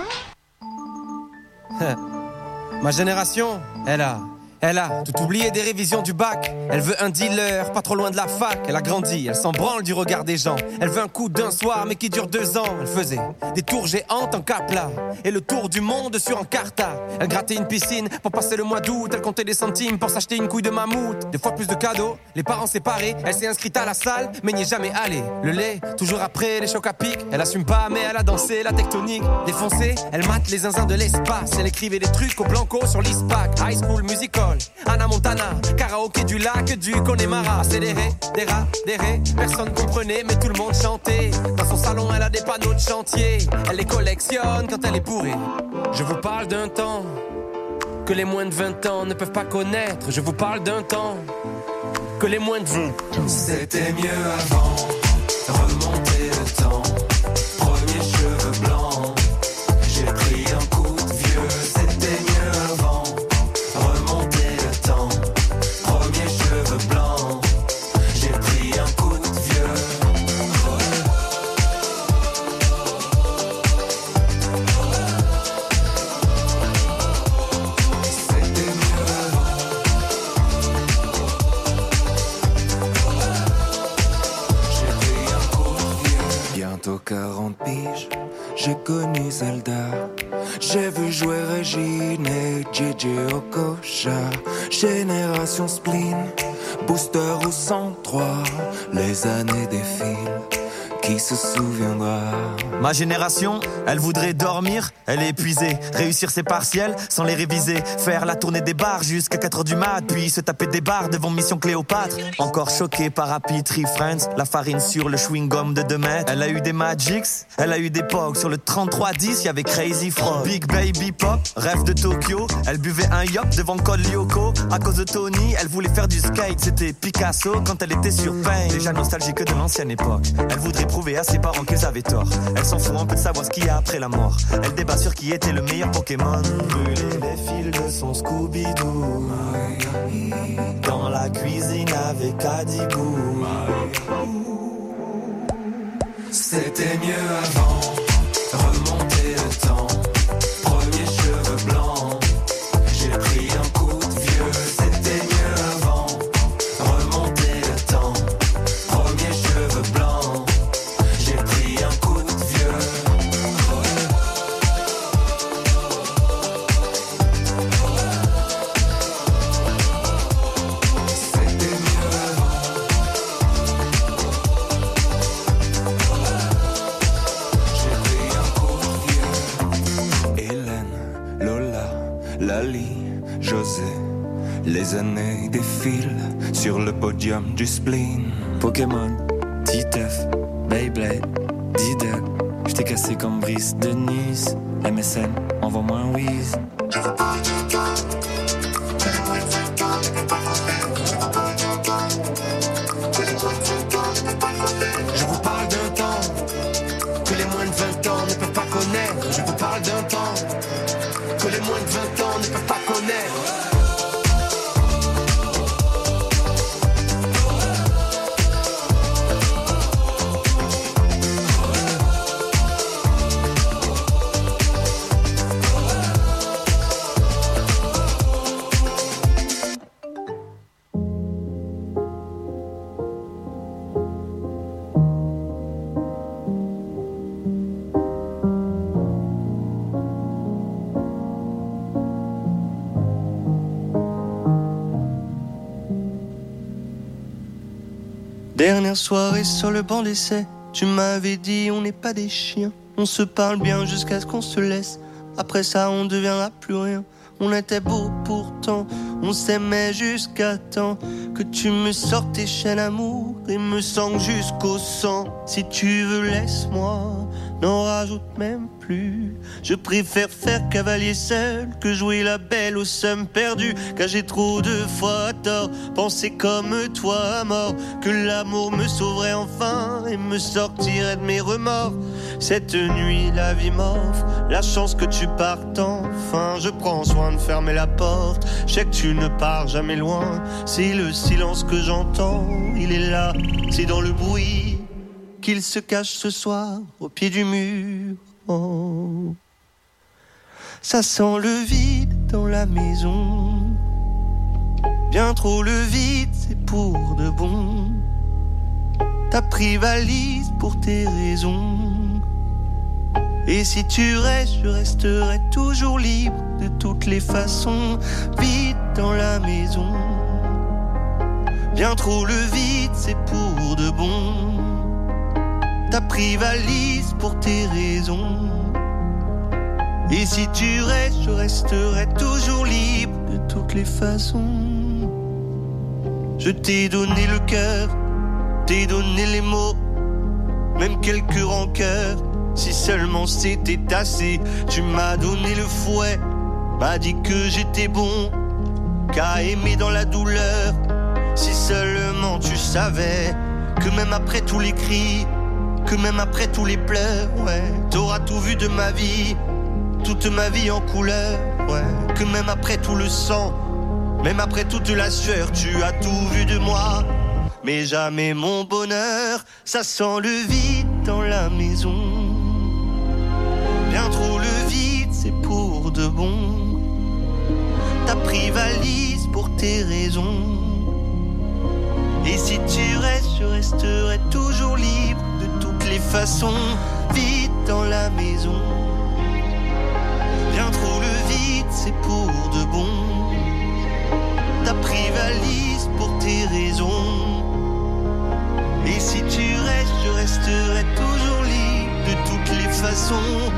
Ma génération, elle a... Elle a tout oublié des révisions du bac. Elle veut un dealer, pas trop loin de la fac. Elle a grandi, elle s'en branle du regard des gens. Elle veut un coup d'un soir, mais qui dure deux ans. Elle faisait des tours géantes en Capla et le tour du monde sur Encarta. Elle grattait une piscine pour passer le mois d'août. Elle comptait des centimes pour s'acheter une couille de mammouth. Deux fois plus de cadeaux, les parents séparés. Elle s'est inscrite à la salle, mais n'y est jamais allée. Le lait, toujours après les chocs à pic. Elle assume pas, mais elle a dansé la tectonique. Défoncée, elle mate les zinzins de l'espace. Elle écrivait des trucs au blanco sur l'ISPAC. High School Musical, Anna Montana, karaoké du lac du Connemara. Accéléré, des rats, des raies, personne comprenait mais tout le monde chantait. Dans son salon elle a des panneaux de chantier. Elle les collectionne quand elle est bourrée. Je vous parle d'un temps que les moins de vingt ans ne peuvent pas connaître. Je vous parle d'un temps que les moins de vingt. C'était mieux avant, remonter le temps. Premier cheveux blancs, j'ai pris un coup de vieux. C'était mieux avant, remonter le temps. Premier cheveux blancs, j'ai pris un coup de vieux. C'était mieux avant. J'ai pris un coup de vieux. Bientôt quarante piges, j'ai connu Zelda. J'ai vu jouer Régine et J J Okocha. Génération spleen, booster ou cent trois. Les années défilent, qui se souviendra? Ma génération, elle voudrait dormir, elle est épuisée. Réussir ses partiels sans les réviser. Faire la tournée des bars jusqu'à quatre heures du mat. Puis se taper des bars devant Mission Cléopâtre. Encore choquée par Happy Tree Friends. La farine sur le chewing-gum de deux mètres. Elle a eu des Magics, elle a eu des Pogs. Sur le trente-trois dix, y'avait Crazy Frog. Big Baby Pop, rêve de Tokyo. Elle buvait un yop devant Col Lyoko. À cause de Tony, elle voulait faire du skate. C'était Picasso quand elle était sur Pain. Déjà nostalgique de l'ancienne époque. Elle voudrait prouver à ses parents qu'ils avaient tort. Elle s'en fout un peu de savoir ce qu'il y a après la mort. Elle débat sur qui était le meilleur Pokémon. Brûler les fils de son Scooby-Doo. Dans la cuisine avec Adibou. C'était mieux avant, remonter le temps. Premier cheveux blancs, j'ai pris un coup de vieux. C'était mieux avant, remonter le temps. Premier cheveux blancs, j'ai pris un coup de vieux. C'était mieux avant. Les années défilent sur le podium du spleen. Pokémon, Titeuf, Beyblade, Diddle. J't'ai cassé comme Brice de Nice. M S N, envoie-moi un whiz. Je veux pas de temps. Je vous parle d'un temps que les moins de vingt ans ne peuvent pas connaître. Je vous parle d'un temps que les moins de vingt ans ne peuvent pas connaître. Dernière soirée sur le banc d'essai, tu m'avais dit on n'est pas des chiens. On se parle bien jusqu'à ce qu'on se laisse. Après ça on deviendra plus rien. On était beau pourtant, on s'aimait jusqu'à temps que tu me sortes tes chaînes d'amour et me sangs jusqu'au sang. Si tu veux laisse-moi, n'en rajoute même plus. Je préfère faire cavalier seul que jouer la belle aux sommes perdues. Car j'ai trop de fois tort, penser comme toi à mort, que l'amour me sauverait enfin et me sortirait de mes remords. Cette nuit la vie m'offre la chance que tu partes enfin. Je prends soin de fermer la porte, je sais que tu ne pars jamais loin. C'est le silence que j'entends, il est là, c'est dans le bruit qu'il se cache ce soir au pied du mur. Oh. Ça sent le vide dans la maison, bien trop le vide, c'est pour de bon. T'as pris valise pour tes raisons, et si tu restes, je resterai toujours libre de toutes les façons. Vide dans la maison, bien trop le vide, c'est pour de bon. T'as pris valise pour tes raisons, et si tu restes, je resterai toujours libre de toutes les façons. Je t'ai donné le cœur, t'ai donné les mots, même quelques rancœurs. Si seulement c'était assez, tu m'as donné le fouet, m'as dit que j'étais bon, qu'à aimer dans la douleur. Si seulement tu savais que même après tous les cris, que même après tous les pleurs, ouais, t'auras tout vu de ma vie, toute ma vie en couleur, ouais. Que même après tout le sang, même après toute la sueur, tu as tout vu de moi, mais jamais mon bonheur. Ça sent le vide dans la maison, bien trop le vide, c'est pour de bon. T'as pris valise pour tes raisons, et si tu restes, je resterai toujours libre de toutes les façons. Vide dans la maison, bien trop le vide, c'est pour de bon. T'as pris valise pour tes raisons, et si tu restes, je resterai toujours libre de toutes les façons.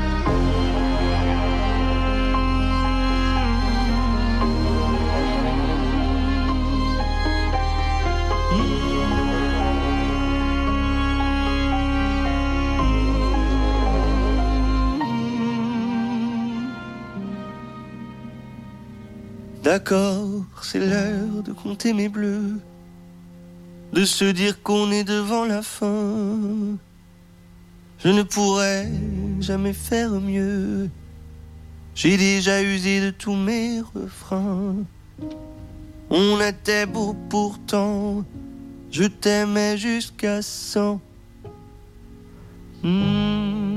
D'accord, c'est l'heure de compter mes bleus, de se dire qu'on est devant la fin. Je ne pourrai jamais faire mieux, j'ai déjà usé de tous mes refrains. On était beau pourtant, je t'aimais jusqu'à cent. Mmh.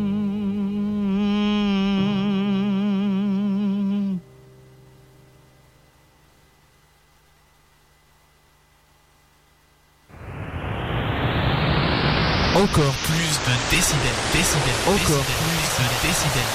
Encore plus de décibels, décibels, encore plus de décibels.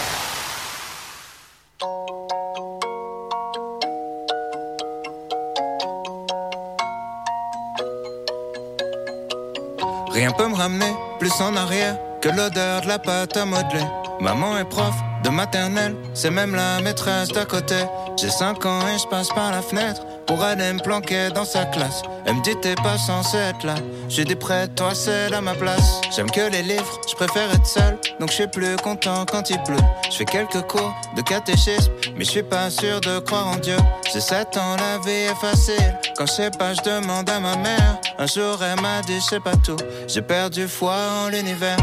Rien peut me ramener plus en arrière que l'odeur de la pâte à modeler. Maman est prof de maternelle, c'est même la maîtresse d'à côté. J'ai cinq ans et je passe par la fenêtre pour aller me planquer dans sa classe. Elle me dit t'es pas censé être là. J'ai dit près de toi c'est à ma place. J'aime que les livres, je préfère être seul. Donc je suis plus content quand il pleut. Je fais quelques cours de catéchisme, mais je suis pas sûr de croire en Dieu. J'ai sept ans, la vie est facile. Quand je sais pas, je demande à ma mère. Un jour elle m'a dit je sais pas tout. J'ai perdu foi en l'univers.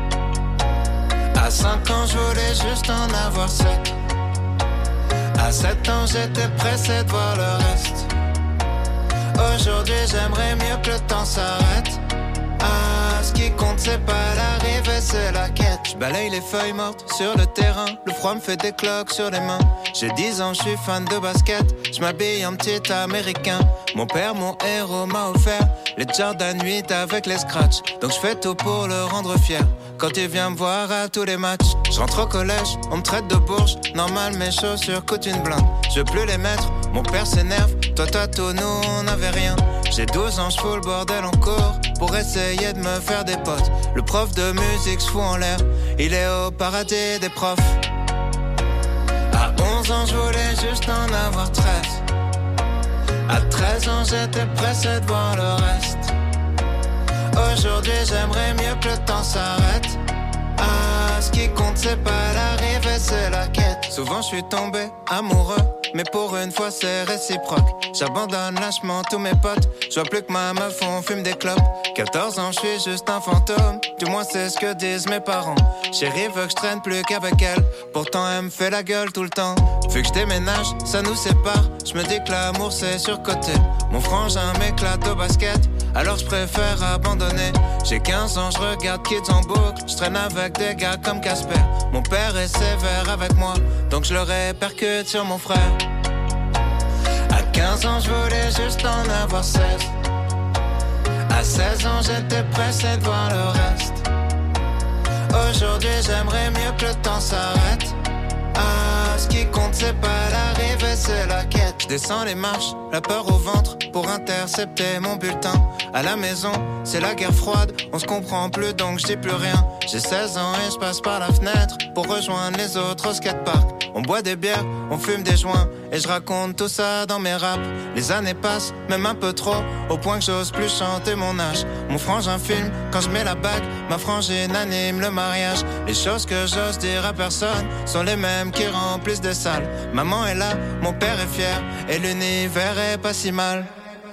À cinq ans je voulais juste en avoir sept. À sept ans j'étais pressé de voir le reste. Aujourd'hui j'aimerais mieux que le temps s'arrête. Ah, ce qui compte c'est pas l'arrivée, c'est la quête. Je balaye les feuilles mortes sur le terrain. Le froid me fait des cloques sur les mains. J'ai dix ans, je suis fan de basket. Je m'habille en petit américain. Mon père, mon héros, m'a offert les Jordan huit avec les scratchs. Donc je fais tout pour le rendre fier. Quand il vient me voir à tous les matchs, je rentre au collège, on me traite de bourge. Normal, mes chaussures coûtent une blinde. Je veux plus les mettre, mon père s'énerve. Toi, toi, tout, nous, on n'avait rien. J'ai douze ans, je fous le bordel en cours pour essayer de me faire des potes. Le prof de musique se fout en l'air. Il est au paradis des profs. À onze ans, je voulais juste en avoir treize. À treize ans, j'étais pressé de voir le reste. Aujourd'hui, j'aimerais mieux que le temps s'arrête. Ah, ce qui compte, c'est pas l'arrivée, c'est la quête. Souvent, je suis tombé amoureux, mais pour une fois, c'est réciproque. J'abandonne lâchement tous mes potes. Je vois plus que ma meuf, on fume des clopes. quatorze ans, je suis juste un fantôme. Du moins, c'est ce que disent mes parents. Chérie veut que je traîne plus qu'avec elle. Pourtant, elle me fait la gueule tout le temps. Vu que je déménage, ça nous sépare. Je me dis que l'amour, c'est surcoté. Mon frangin m'éclate au basket. Alors je préfère abandonner. J'ai quinze ans, je regarde Kids en boucle. Je traîne avec des gars comme Casper. Mon père est sévère avec moi, donc je le répercute sur mon frère. À quinze ans, je voulais juste en avoir seize. À seize ans, j'étais pressé de voir le reste. Aujourd'hui, j'aimerais mieux que le temps s'arrête. Ah, ce qui compte, c'est pas l'arrivée, c'est la quête. Je descends les marches, la peur au ventre, pour intercepter mon bulletin. À la maison, c'est la guerre froide, on se comprend plus donc je dis plus rien. J'ai seize ans et je passe par la fenêtre pour rejoindre les autres au skatepark. On boit des bières, on fume des joints et je raconte tout ça dans mes raps. Les années passent, même un peu trop, au point que j'ose plus chanter mon âge. Mon frangin filme quand je mets la bague, ma frangine anime le mariage. Les choses que j'ose dire à personne sont les mêmes qui remplissent des salles. Maman est là, mon père est fier et l'univers est pas si mal.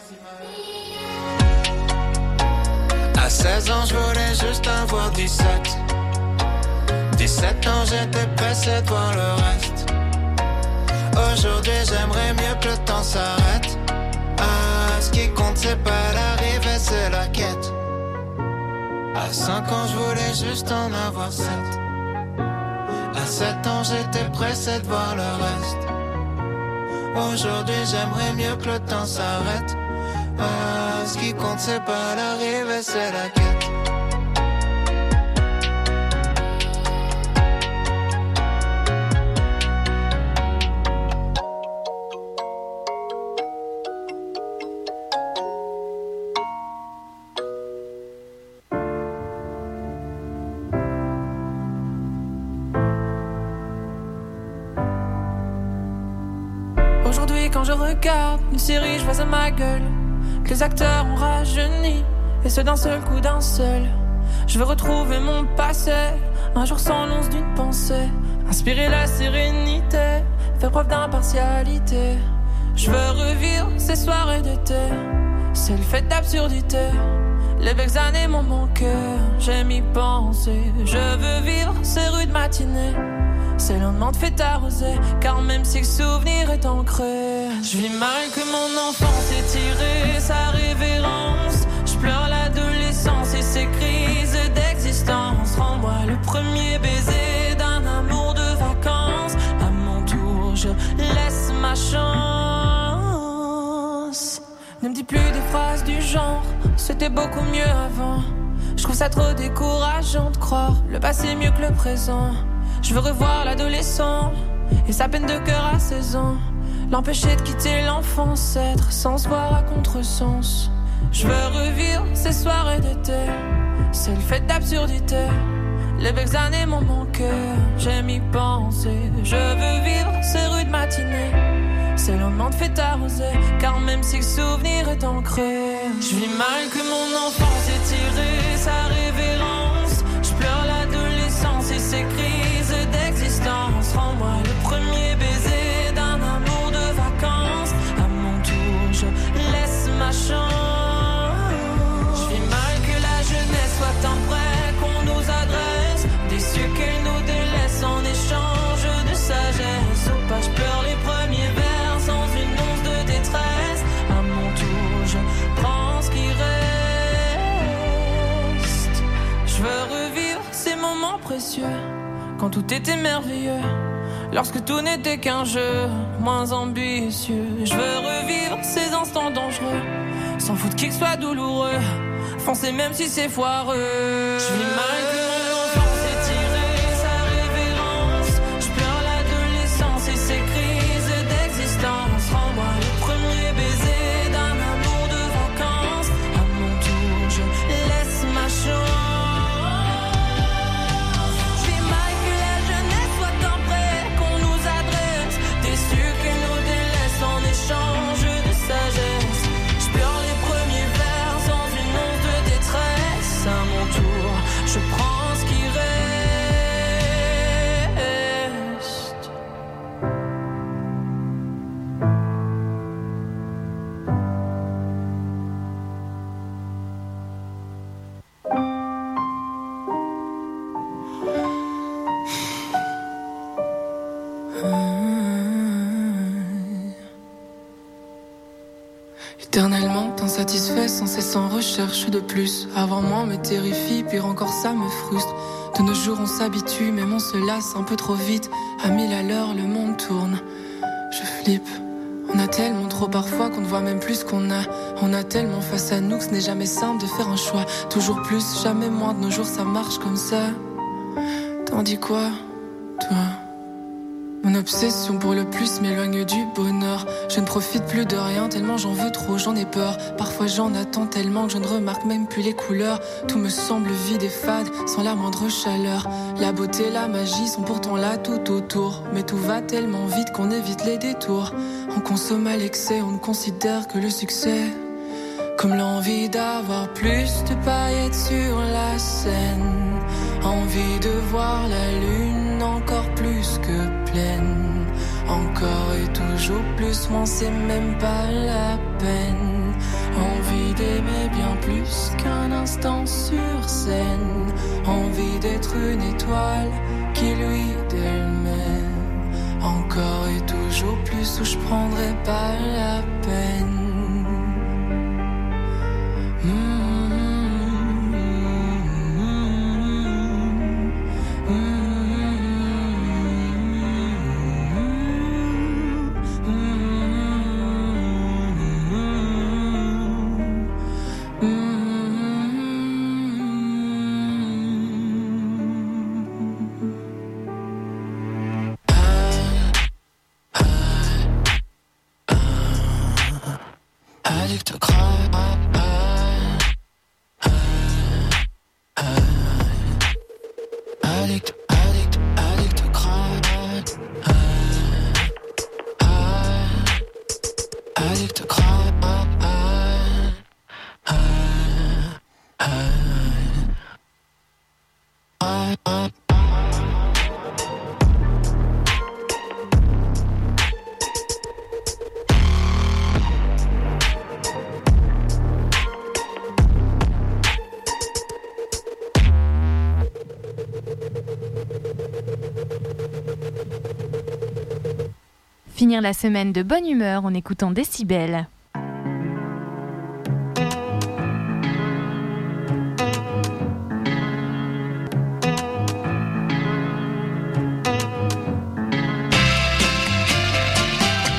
À seize ans, je voulais juste avoir dix-sept. dix-sept ans, j'étais pressé de voir le reste. Aujourd'hui, j'aimerais mieux que le temps s'arrête. Ah, ce qui compte, c'est pas l'arrivée, c'est la quête. À cinq ans, je voulais juste en avoir sept. À sept ans, j'étais pressé de voir le reste. Aujourd'hui, j'aimerais mieux que le temps s'arrête. Ah, ce qui compte, c'est pas l'arrivée, c'est la quête. Aujourd'hui quand je regarde une série, je vois à ma gueule que les acteurs ont rajeuni, et ce d'un seul coup, d'un seul. Je veux retrouver mon passé, un jour sans l'once d'une pensée, inspirer la sérénité, faire preuve d'impartialité. Je veux revivre ces soirées d'été, c'est le fait d'absurdité. Les belles années m'ont manqué, j'aime y penser. Je veux vivre ces rues de matinée, ces lendemains de fête arrosée, car même si le souvenir est ancré, je vis mal que mon enfance est tirée sa révérence. Je pleure l'adolescence et ses crises d'existence. Rends-moi le premier baiser d'un amour de vacances. À mon tour, je laisse ma chance. Ne me dis plus des phrases du genre c'était beaucoup mieux avant. Je trouve ça trop décourageant de croire le passé est mieux que le présent. Je veux revoir l'adolescent et sa peine de cœur à seize ans, l'empêcher de quitter l'enfance, être sans se voir à contresens. Je veux revivre ces soirées d'été, c'est le fait d'absurdité. Les belles années m'ont manqué, j'aime y penser. Je veux vivre ces rues de matinée, c'est le moment de fête arrosée, car même si le souvenir est ancré, je vis mal que mon enfance ait tiré sa révérence. Je pleure l'adolescence et ses crises d'existence. Rends-moi le premier baiser d'un amour de vacances. À mon tour, je laisse ma chance. Je vis mal que la jeunesse soit un prêt qu'on nous adresse, déçu qu'elle nous délaisse en échange de sagesse. Ou pas, je pleure les premiers vers sans une once de détresse. À mon tour, je prends ce qui reste. Je veux revivre ces moments précieux, quand tout était merveilleux, lorsque tout n'était qu'un jeu, moins ambitieux. Je veux revivre ces instants dangereux, sans foutre qu'il soit douloureux, foncer même si c'est foireux. Je vis mal que mon enfance ait tiré sa révérence. Je pleure l'adolescence et ses crises d'existence. Rends-moi le premier baiser d'un amour de vacances. À mon tour, je laisse ma chance. Change de sagesse. Je pleure les premiers vers sans une once de détresse. À mon tour, je prends ce qui reste. Éternellement insatisfait, sans cesse en recherche de plus. Avoir moins me terrifie, pire encore ça me frustre. De nos jours on s'habitue, même on se lasse un peu trop vite. À mille à l'heure le monde tourne, je flippe. On a tellement trop parfois qu'on ne voit même plus ce qu'on a. On a tellement face à nous que ce n'est jamais simple de faire un choix. Toujours plus, jamais moins, de nos jours ça marche comme ça. T'en dis quoi, toi ? Mon obsession pour le plus m'éloigne du bonheur. Je ne profite plus de rien tellement j'en veux trop, j'en ai peur. Parfois j'en attends tellement que je ne remarque même plus les couleurs. Tout me semble vide et fade, sans la moindre chaleur. La beauté, la magie sont pourtant là tout autour. Mais tout va tellement vite qu'on évite les détours. On consomme à l'excès, on ne considère que le succès. Comme l'envie d'avoir plus de paillettes sur la scène. Envie de voir la lune encore plus que pleine. Encore et toujours plus, moins c'est même pas la peine. Envie d'aimer bien plus qu'un instant sur scène. Envie d'être une étoile qui lui d'elle-même. Encore et toujours plus où je prendrais pas la peine. Addict, cry, addict, addict, addict, cry, addict, cry, Finir la semaine de bonne humeur en écoutant Décibel.